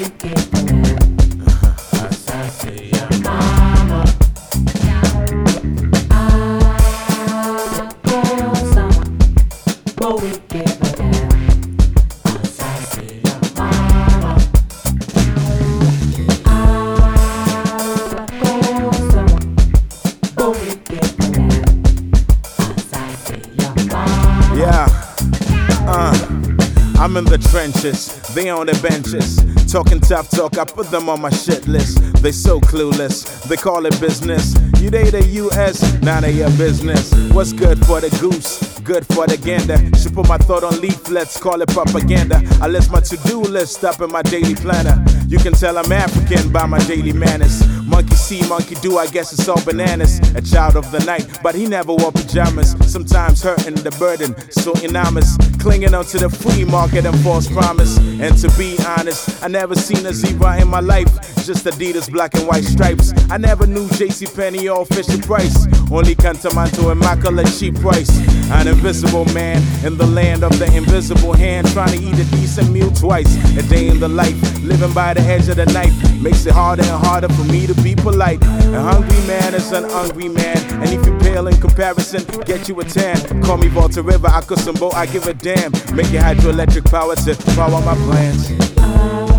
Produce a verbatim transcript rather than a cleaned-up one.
Yeah, uh, I'm in the trenches, they on the benches. Talking tough talk, I put them on my shit list. They so clueless, they call it business. You date the U S, none of your business. What's good for the goose, good for the gander. Should put my thought on leaflets, call it propaganda. I list my to-do list up in my daily planner. You can tell I'm African by my daily manners. Monkey see, monkey do, I guess it's all bananas. A child of the night, but he never wore pajamas. Sometimes hurting the burden, so enormous. Clinging onto the free market and false promise. And to be honest, I never seen a zebra in my life. Just Adidas black and white stripes. I never knew JCPenney or Fisher Price. Only Cantamanto and Immaculate cheap price. An invisible man in the land of the invisible hand, trying to eat a decent meal twice a day in the life. Living by the edge of the knife makes it harder and harder for me to be polite. A hungry man is an hungry man, and if you pale in comparison, get you a tan. Call me Volta River, I could some boat, I give a damn. Make it hydroelectric power to power my plans.